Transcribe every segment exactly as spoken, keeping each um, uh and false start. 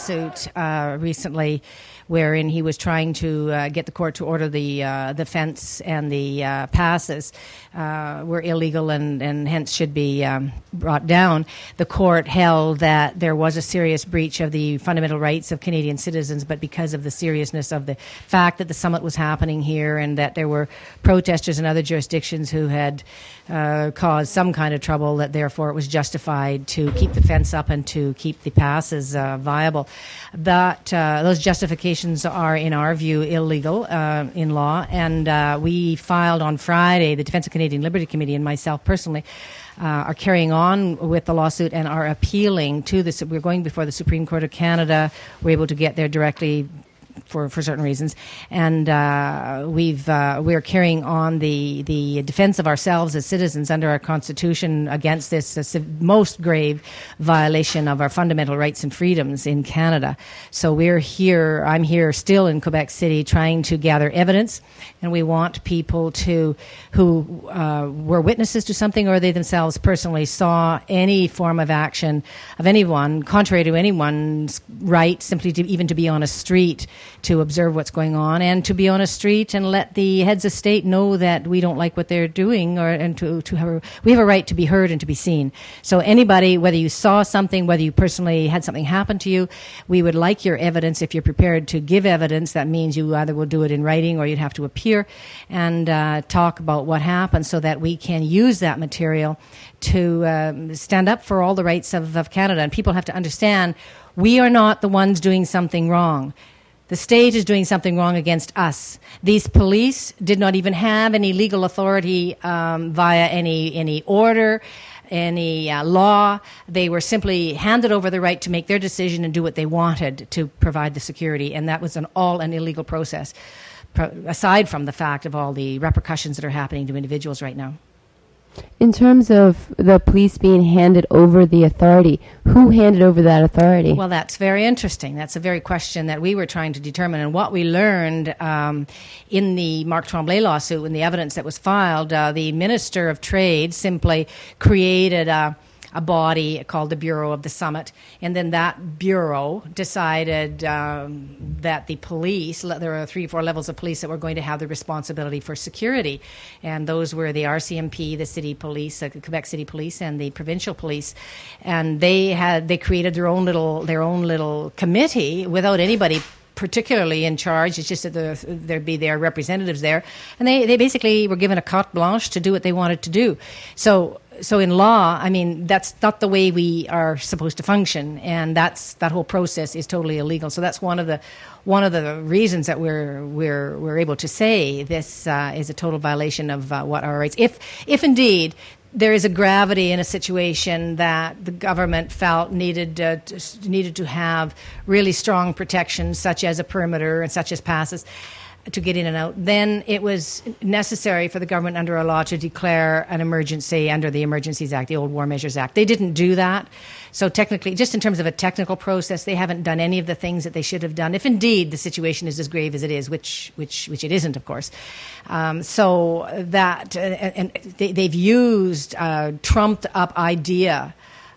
lawsuit uh, recently wherein he was trying to uh, get the court to order the uh, the fence and the uh, passes uh, were illegal and, and hence should be um, brought down. The court held that there was a serious breach of the fundamental rights of Canadian citizens, but because of the seriousness of the fact that the summit was happening here and that there were protesters in other jurisdictions who had uh, caused some kind of trouble, that therefore it was justified to keep the fence up and to keep the passes uh, viable. That uh, those justifications are, in our view, illegal uh, in law, and uh, we filed on Friday, the Defence of Canadian Liberty Committee and myself personally, uh, are carrying on with the lawsuit and are appealing to the, we're going before the Supreme Court of Canada. We're able to get there directly for, for certain reasons, and uh, we've uh, we're carrying on the the defense of ourselves as citizens under our Constitution against this uh, most grave violation of our fundamental rights and freedoms in Canada. So we're here. I'm here still in Quebec City, trying to gather evidence, and we want people to who uh, were witnesses to something or they themselves personally saw any form of action of anyone contrary to anyone's right, simply to even to be on a street to observe what's going on, and to be on a street and let the heads of state know that we don't like what they're doing, or and to, to have a, we have a right to be heard and to be seen. So anybody, whether you saw something, whether you personally had something happen to you, we would like your evidence. If you're prepared to give evidence, that means you either will do it in writing or you'd have to appear and uh, talk about what happened so that we can use that material to um, stand up for all the rights of, of Canada. And people have to understand we are not the ones doing something wrong. The state is doing something wrong against us. These police did not even have any legal authority um, via any any order, any uh, law. They were simply handed over the right to make their decision and do what they wanted to provide the security, and that was an all an illegal process, pro- aside from the fact of all the repercussions that are happening to individuals right now. In terms of the police being handed over the authority, who handed over that authority? Well, that's very interesting. That's a very question that we were trying to determine. And what we learned um, in the Marc Tremblay lawsuit, in the evidence that was filed, uh, the Minister of Trade simply created a a body called the Bureau of the Summit, and then that bureau decided um, that the police, there were three or four levels of police that were going to have the responsibility for security, and those were the R C M P, the city police, uh, Quebec City Police, and the provincial police, and they had they created their own little their own little committee without anybody particularly in charge. It's just that the, there'd be their representatives there, and they, they basically were given a carte blanche to do what they wanted to do. So so in law, I mean, that's not the way we are supposed to function, and that's that whole process is totally illegal. So that's one of the one of the reasons that we're we're we're able to say this uh, is a total violation of uh, what our rights. If if indeed there is a gravity in a situation that the government felt needed uh, to, needed to have really strong protections, such as a perimeter and such as passes to get in and out, then it was necessary for the government under a law to declare an emergency under the Emergencies Act, the old War Measures Act. They didn't do that. So technically, just in terms of a technical process, they haven't done any of the things that they should have done, if indeed the situation is as grave as it is, which which which it isn't, of course. Um, so that, uh, and they, they've used a trumped-up idea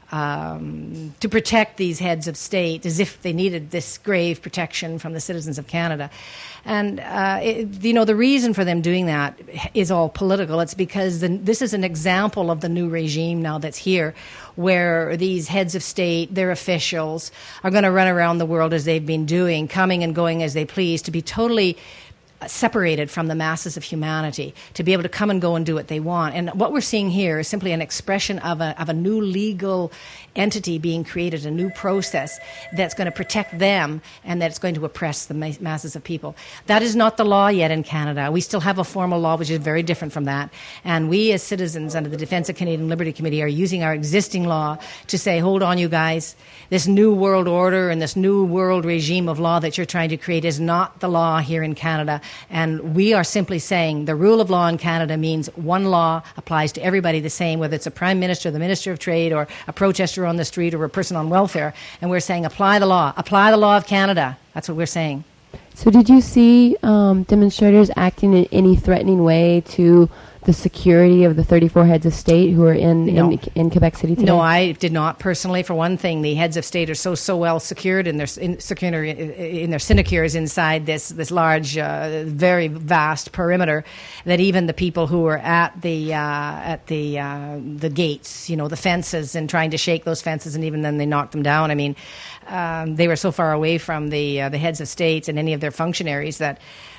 Um, to protect these heads of state as if they needed this grave protection from the citizens of Canada. And, uh, it, you know, the reason for them doing that is all political. It's because the, this is an example of the new regime now that's here, where these heads of state, their officials, are going to run around the world as they've been doing, coming and going as they please, to be totally separated from the masses of humanity, to be able to come and go and do what they want. And what we're seeing here is simply an expression of a, of a new legal entity being created, a new process that's going to protect them and that's going to oppress the ma- masses of people. That is not the law yet in Canada. We still have a formal law which is very different from that. And we as citizens under the Defence of Canadian Liberty Committee are using our existing law to say, hold on, you guys, this new world order and this new world regime of law that you're trying to create is not the law here in Canada. And we are simply saying the rule of law in Canada means one law applies to everybody the same, whether it's a Prime Minister, the Minister of Trade, or a protester on the street, or a person on welfare. And we're saying apply the law. Apply the law of Canada. That's what we're saying. So did you see um, demonstrators acting in any threatening way to the security of the thirty-four heads of state who are in, No. in, in Quebec City today? No, I did not personally. For one thing, the heads of state are so so well secured in their in, secure, in their sinecures inside this this large, uh, very vast perimeter that even the people who were at the uh, at the uh, the gates, you know, the fences, and trying to shake those fences, and even then they knocked them down. I mean, um, they were so far away from the uh, the heads of states and any of their functionaries that.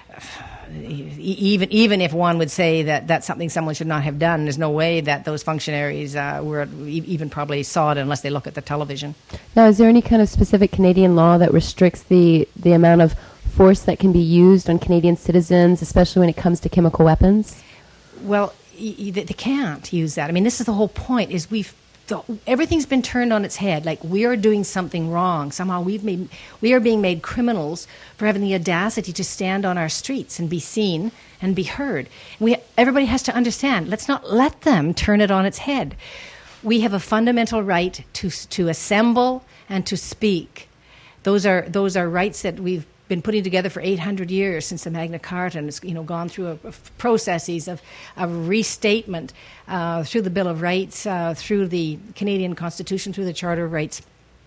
Even even if one would say that that's something someone should not have done, there's no way that those functionaries uh, were e- even probably saw it unless they look at the television. Now, is there any kind of specific Canadian law that restricts the, the amount of force that can be used on Canadian citizens, especially when it comes to chemical weapons? Well, y- y- they can't use that. I mean, this is the whole point, is we've the, everything's been turned on its head. Like, we are doing something wrong. Somehow we've made, we are being made criminals for having the audacity to stand on our streets and be seen and be heard. We, everybody has to understand, let's not let them turn it on its head. We have a fundamental right to to assemble and to speak. Those are those are rights that we've been putting together for eight hundred years since the Magna Carta, and it's, you know, gone through a, a processes of, of restatement uh, through the Bill of Rights, uh, through the Canadian Constitution, through the Charter of Rights.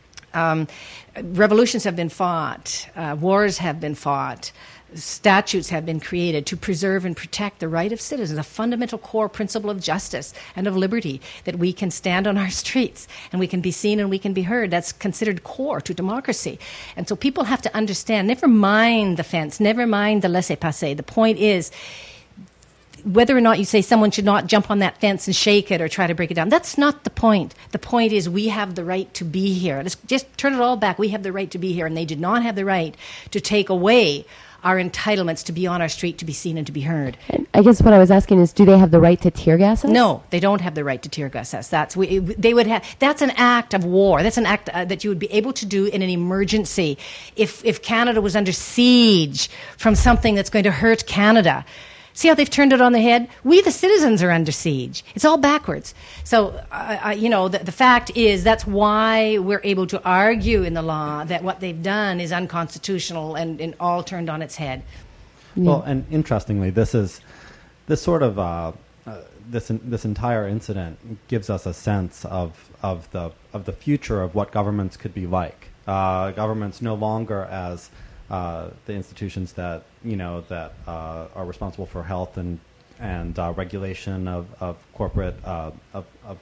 Um, revolutions have been fought, uh, wars have been fought, statutes have been created to preserve and protect the right of citizens, a fundamental core principle of justice and of liberty, that we can stand on our streets and we can be seen and we can be heard. That's considered core to democracy. And so people have to understand, never mind the fence, never mind the laissez-passer. The point is, whether or not you say someone should not jump on that fence and shake it or try to break it down, that's not the point. The point is, we have the right to be here. Let's just turn it all back. We have the right to be here, and they did not have the right to take away our entitlements to be on our street, to be seen and to be heard. And I guess what I was asking is, do they have the right to tear gas us? No, they don't have the right to tear gas us. That's we, they would have. That's an act of war. That's an act uh, that you would be able to do in an emergency. If if Canada was under siege from something that's going to hurt Canada. See how they've turned it on the head? We, the citizens, are under siege. It's all backwards. So, uh, uh, you know, the, the fact is, that's why we're able to argue in the law that what they've done is unconstitutional and, and all turned on its head. Yeah. Well, and interestingly, this is this sort of uh, uh, this in, this entire incident gives us a sense of of the of the future of what governments could be like. Uh, governments no longer as uh, the institutions that you know that uh, are responsible for health and and uh, regulation of of corporate uh, of of,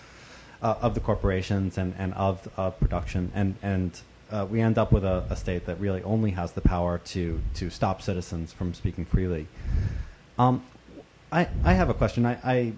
uh, of the corporations and and of uh, production, and and uh, we end up with a, a state that really only has the power to to stop citizens from speaking freely. Um, I I have a question. I, I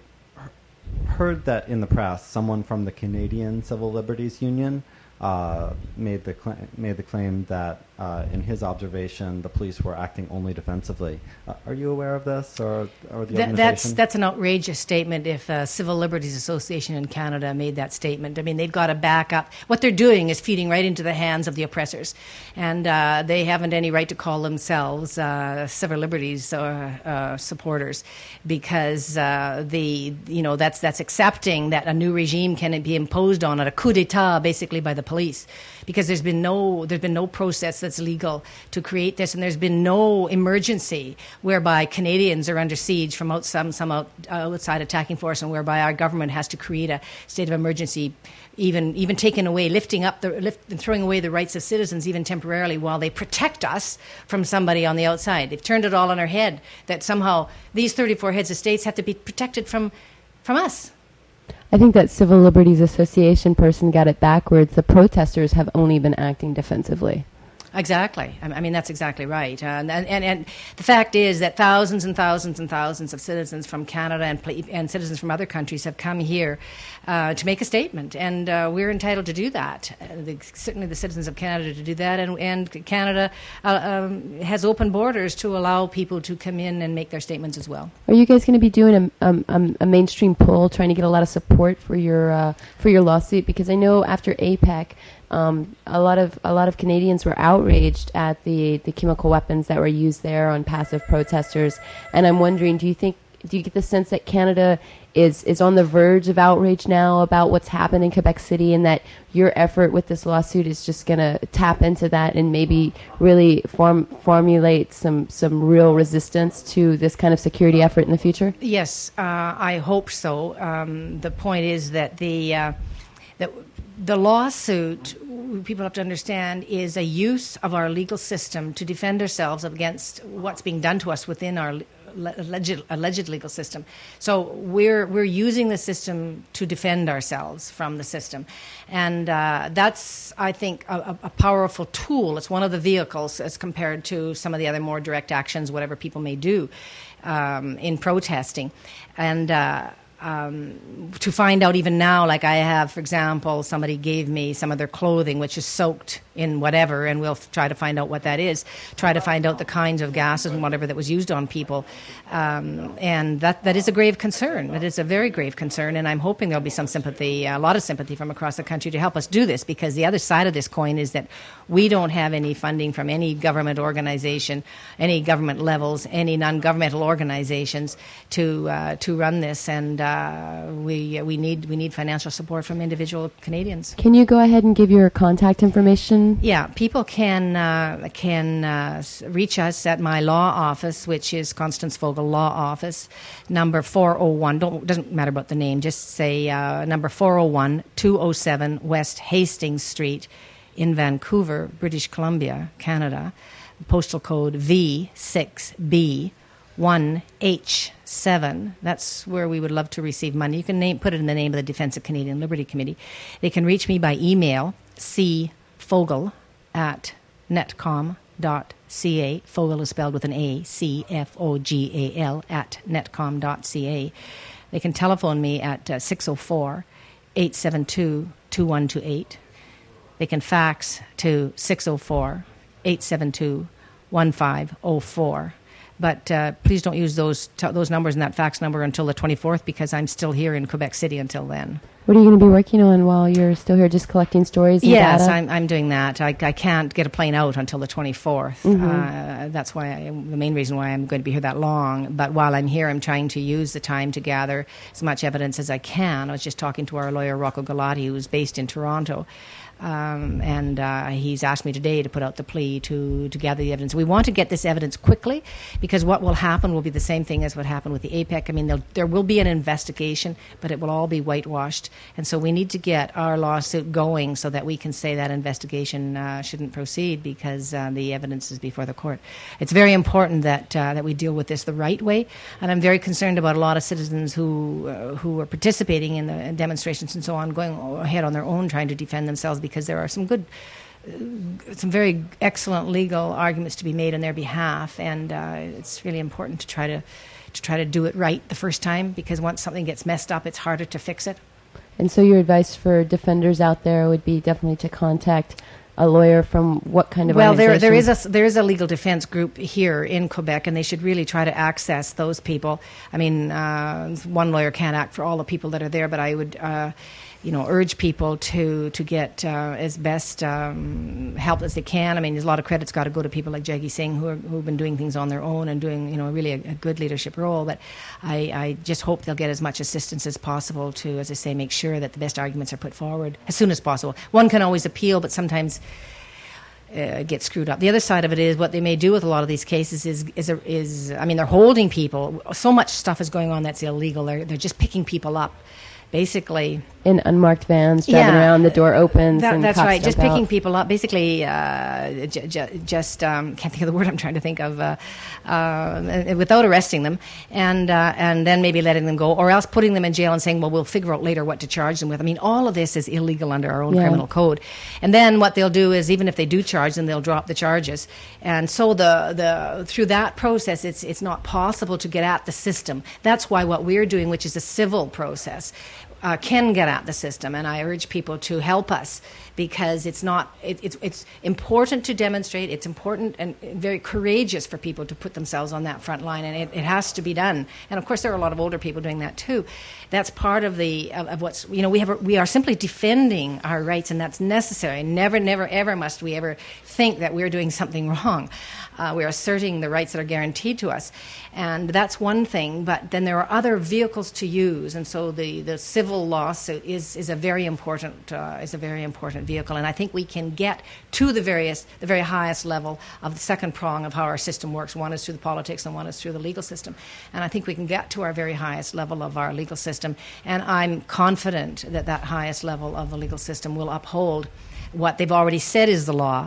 heard that in the press, someone from the Canadian Civil Liberties Union uh, made the cl- made the claim that uh, in his observation the police were acting only defensively. Uh, are you aware of this, or or the That, organization? that's that's an outrageous statement. If uh, Civil Liberties Association in Canada made that statement, I mean, they've got to back up. What they're doing is feeding right into the hands of the oppressors, and uh, they haven't any right to call themselves uh, civil liberties uh, uh, supporters, because uh, the you know that's that's accepting that a new regime can be imposed on it, a coup d'état basically by the police, because there's been no there's been no process that's legal to create this, and there's been no emergency whereby Canadians are under siege from out, some some out, outside attacking force, and whereby our government has to create a state of emergency, even even taking away, lifting up the lift, and throwing away the rights of citizens even temporarily while they protect us from somebody on the outside. They've turned it all on our head that somehow these thirty-four heads of states have to be protected from from us. I think that Civil Liberties Association person got it backwards. The protesters have only been acting defensively. Exactly. I mean, that's exactly right. Uh, and, and, and the fact is that thousands and thousands and thousands of citizens from Canada and, pl- and citizens from other countries have come here uh, to make a statement, and uh, we're entitled to do that. Uh, the, certainly the citizens of Canada to do that, and, and Canada uh, um, has open borders to allow people to come in and make their statements as well. Are you guys going to be doing a, um, um, a mainstream poll, trying to get a lot of support for your uh, for your lawsuit? Because I know after APEC, Um, a lot of a lot of Canadians were outraged at the, the chemical weapons that were used there on passive protesters, and I'm wondering, do you think do you get the sense that Canada is is on the verge of outrage now about what's happened in Quebec City, and that your effort with this lawsuit is just going to tap into that and maybe really form formulate some some real resistance to this kind of security effort in the future? Yes, uh, I hope so. Um, the point is that the uh, that the lawsuit, people have to understand, is a use of our legal system to defend ourselves against what's being done to us within our alleged, alleged legal system. So we're we're using the system to defend ourselves from the system, and uh, that's, I think, a, a powerful tool. It's one of the vehicles as compared to some of the other more direct actions, whatever people may do um, in protesting, and. Uh, Um, to find out even now, like I have, for example, somebody gave me some of their clothing, which is soaked in whatever, and we'll f- try to find out what that is, try to find out the kinds of gases and whatever that was used on people. Um, and that, that is a grave concern. It is a very grave concern, and I'm hoping there'll be some sympathy, a lot of sympathy from across the country to help us do this, because the other side of this coin is that we don't have any funding from any government organization, any government levels, any non-governmental organizations to uh, to run this, and uh, we we need we need financial support from individual Canadians. Can you go ahead and give your contact information? Yeah, people can uh, can uh, reach us at my law office, which is Constance Vogel Law Office, number four oh one. Don't doesn't matter about the name. Just say uh, number four oh one, two oh seven West Hastings Street, in Vancouver, British Columbia, Canada. Postal code V six B one H seven. That's where we would love to receive money. You can name, put it in the name of the Defense of Canadian Liberty Committee. They can reach me by email, cfogel at netcom dot c a. Fogel is spelled with an A, C F O G A L, at netcom dot c a. They can telephone me at uh, six oh four, eight seven two, two one two eight. They can fax to six oh four, eight seven two, one five oh four. But uh, please don't use those t- those numbers and that fax number until the twenty-fourth, because I'm still here in Quebec City until then. What are you going to be working on while you're still here, just collecting stories and yes, data? Yes, I'm, I'm doing that. I, I can't get a plane out until the twenty-fourth. Mm-hmm. Uh, that's why I, the main reason why I'm going to be here that long. But while I'm here, I'm trying to use the time to gather as much evidence as I can. I was just talking to our lawyer, Rocco Galati, who's based in Toronto. Um, and uh, he's asked me today to put out the plea to, to gather the evidence. We want to get this evidence quickly, because what will happen will be the same thing as what happened with the A P E C. I mean, there will be an investigation, but it will all be whitewashed. And so we need to get our lawsuit going so that we can say that investigation uh, shouldn't proceed, because uh, the evidence is before the court. It's very important that uh, that we deal with this the right way. And I'm very concerned about a lot of citizens who uh, who are participating in the demonstrations and so on, going ahead on their own, trying to defend themselves, because there are some good, uh, some very excellent legal arguments to be made on their behalf, and uh, it's really important to try to to try to do it right the first time, because once something gets messed up, it's harder to fix it. And so your advice for defenders out there would be definitely to contact a lawyer from what kind of well, organization? Well, there there is a there is a legal defense group here in Quebec, and they should really try to access those people. I mean, uh, one lawyer can't act for all the people that are there, but I would, uh, you know, urge people to to get uh, as best um, help as they can. I mean, there's a lot of credit's got to go to people like Jaggi Singh, who are, who've been doing things on their own and doing, you know, really a, a good leadership role. But I, I just hope they'll get as much assistance as possible to, as I say, make sure that the best arguments are put forward as soon as possible. One can always appeal, but sometimes Uh, get screwed up. The other side of it is what they may do with a lot of these cases is is a, is I mean, they're holding people. So much stuff is going on that's illegal. They're they're just picking people up, basically. In unmarked vans, driving yeah, around, the door opens, that, and that's cops right. Just jump picking out. people up, basically. Uh, j- j- just um, can't think of the word I'm trying to think of. Uh, uh, without arresting them, and uh, and then maybe letting them go, or else putting them in jail and saying, well, we'll figure out later what to charge them with. I mean, all of this is illegal under our own yeah. criminal code. And then what they'll do is, even if they do charge them, they'll drop the charges. And so the the through that process, it's it's not possible to get at the system. That's why what we're doing, which is a civil process, Uh, can get at the system, and I urge people to help us, because it's not it, it's it's important to demonstrate. It's important and very courageous for people to put themselves on that front line, and it, it has to be done. And of course, there are a lot of older people doing that too. That's part of the of, of what's you know we have a, we are simply defending our rights, and that's necessary. Never, never, ever must we ever think that we're doing something wrong. Uh, we're asserting the rights that are guaranteed to us. And that's one thing, but then there are other vehicles to use. And so the, the civil lawsuit is, is a very important uh, is a very important vehicle. And I think we can get to the various the very highest level of the second prong of how our system works. One is through the politics and one is through the legal system. And I think we can get to our very highest level of our legal system. And I'm confident that that highest level of the legal system will uphold what they've already said is the law.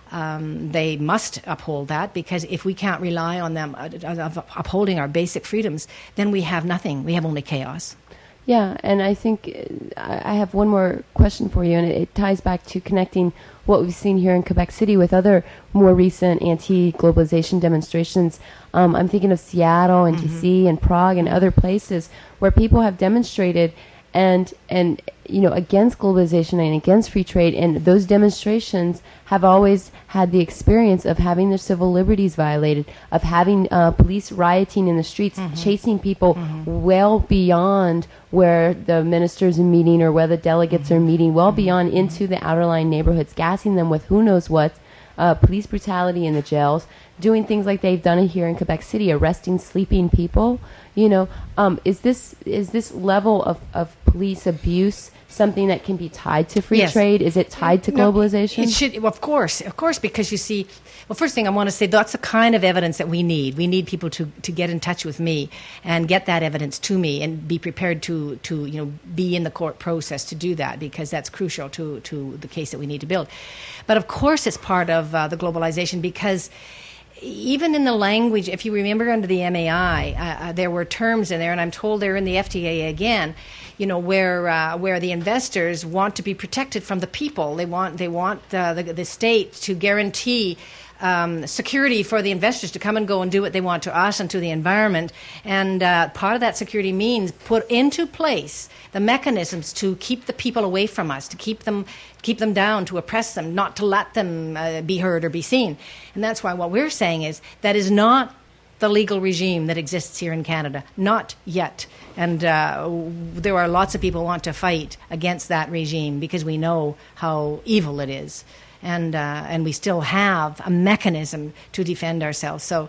Um, they must uphold that, because if we can't rely on them uh, of upholding our basic freedoms, then we have nothing. We have only chaos. Yeah, and I think uh, I have one more question for you, and it, it ties back to connecting what we've seen here in Quebec City with other more recent anti-globalization demonstrations. Um, I'm thinking of Seattle and mm-hmm. D C and Prague and other places where people have demonstrated and and you know against globalization and against free trade, and those demonstrations have always had the experience of having their civil liberties violated, of having uh, police rioting in the streets, mm-hmm. chasing people mm-hmm. well beyond where the ministers are meeting or where the delegates mm-hmm. are meeting, well mm-hmm. beyond into the outerline neighborhoods, gassing them with who knows what, uh, police brutality in the jails, doing things like they've done here in Quebec City, arresting sleeping people. You know, um, is this is this level of, of police abuse something that can be tied to free yes. trade? Is it tied to no, globalization? It should, well, of course, of course, because you see, well, first thing I want to say, that's the kind of evidence that we need. We need people to, to get in touch with me and get that evidence to me and be prepared to, to you know, be in the court process to do that, because that's crucial to, to the case that we need to build. But of course it's part of uh, the globalization, because even in the language, if you remember under the M A I, uh, uh, there were terms in there, and I'm told they're in the F T A again, you know, where uh, where the investors want to be protected from the people. They want they want uh, the, the state to guarantee Um, security for the investors to come and go and do what they want to us and to the environment. And uh, part of that security means put into place the mechanisms to keep the people away from us, to keep them keep them down, to oppress them, not to let them uh, be heard or be seen. And that's why what we're saying is that is not the legal regime that exists here in Canada. Not yet. And uh, there are lots of people who want to fight against that regime because we know how evil it is. And uh, and we still have a mechanism to defend ourselves. So,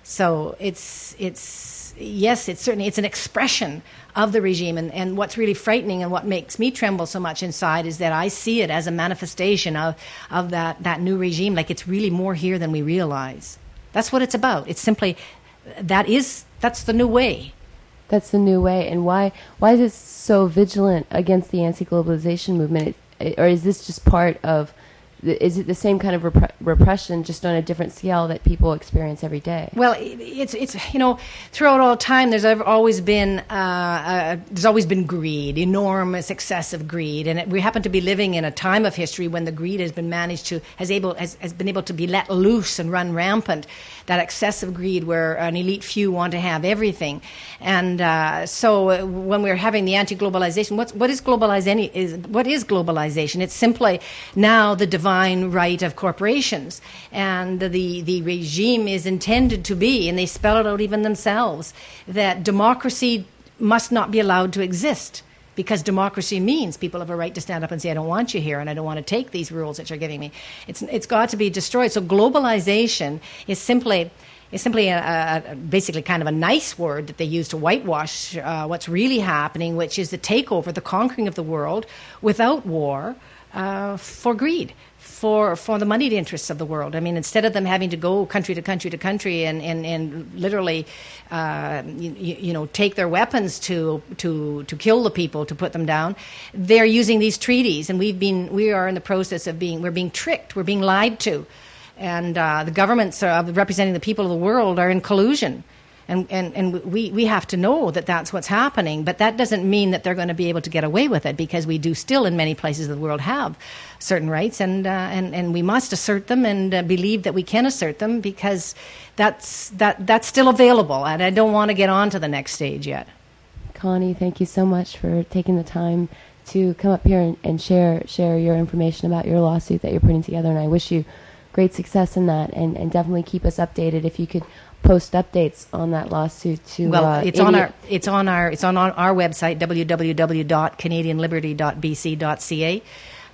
so it's it's yes, it's certainly it's an expression of the regime. And, and what's really frightening and what makes me tremble so much inside is that I see it as a manifestation of of that that new regime. Like it's really more here than we realize. That's what it's about. It's simply that is that's the new way. That's the new way. And why why is it so vigilant against the anti-globalization movement? It, or is this just part of is it the same kind of repre- repression, just on a different scale that people experience every day? Well, it's it's you know, throughout all time, there's always been uh, uh, there's always been greed, enormous, excessive greed, and it, we happen to be living in a time of history when the greed has been managed to has able has, has been able to be let loose and run rampant. That excessive greed, where an elite few want to have everything, and uh, so when we're having the anti-globalization, what's what is globalization? Is what is globalization? It's simply now the divine right of corporations, and the the regime is intended to be, and they spell it out even themselves, that democracy must not be allowed to exist, because democracy means people have a right to stand up and say, I don't want you here and I don't want to take these rules that you're giving me. It's it's got to be destroyed. So globalization is simply is simply a, a, basically kind of a nice word that they use to whitewash uh, what's really happening, which is the takeover, the conquering of the world without war uh, for greed. For, for the moneyed interests of the world. I mean, instead of them having to go country to country to country and, and, and literally, uh, you, you know, take their weapons to, to to kill the people, to put them down, they're using these treaties. And we've been, we are in the process of being, we're being tricked, we're being lied to. And uh, the governments are, representing the people of the world are in collusion. And, and, and we, we have to know that that's what's happening. But that doesn't mean that they're going to be able to get away with it, because we do still in many places of the world have certain rights, and uh, and, and we must assert them and uh, believe that we can assert them, because that's that that's still available. And I don't want to get on to the next stage yet. Connie, thank you so much for taking the time to come up here and, and share share your information about your lawsuit that you're putting together. And I wish you great success in that, and, and definitely keep us updated. If you could post updates on that lawsuit to well uh, it's on our it's on our it's on our website, w w w dot canadian liberty dot b c dot c a.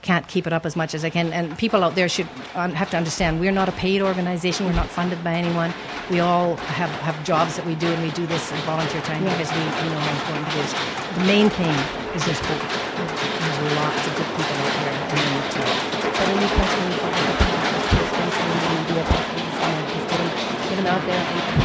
can't keep it up as much as I can. And people out there should um, have to understand we're not a paid organization. We're not funded by anyone. We all have, have jobs that we do, and we do this in volunteer time Yeah. because we, we know how important it is. The main thing is there's hope. There's lots of good people out there. And we need to But any questions about the podcast, post social media, just get them, get them out there and